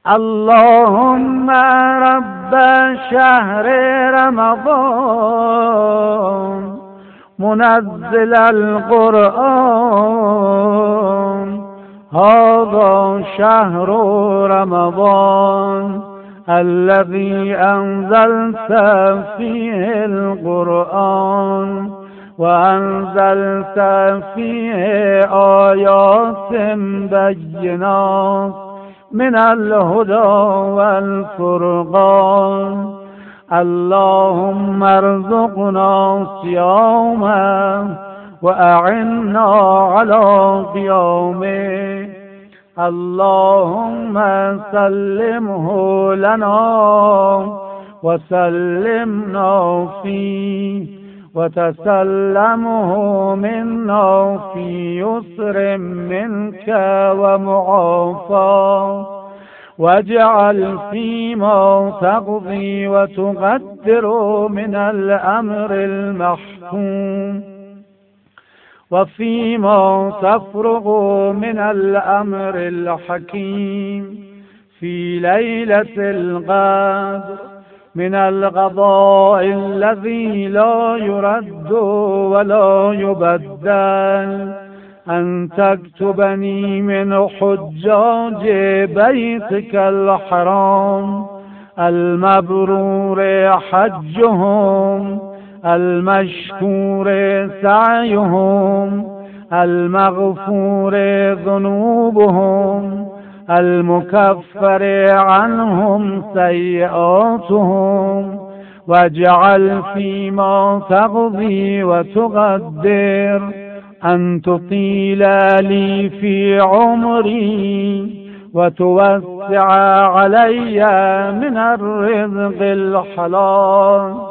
اللهم رب شهر رمضان منزل القرآن هذا شهر رمضان الذي أنزلت فيه القرآن وأنزلت فيه آيات بينات من الهدى والفرقان. اللهم ارزقنا صيامه وأعنا على قيامه. اللهم سلمه لنا وسلمنا فيه وتسلمه منا في يسر منك ومعافاة، واجعل فيما تقضي وتقدر من الأمر المحكوم وفيما تفرغ من الأمر الحكيم في ليلة القدر من القضاء الذي لا يرد ولا يبدل، أن تكتبني من حجاج بيتك الحرام المبرور حجهم المشكور سعيهم المغفور ذنوبهم المكفر عنهم سيئاتهم. واجعل فيما تقضي وتقدر أن تطيل لي في عمري وتوسع علي من الرزق الحلال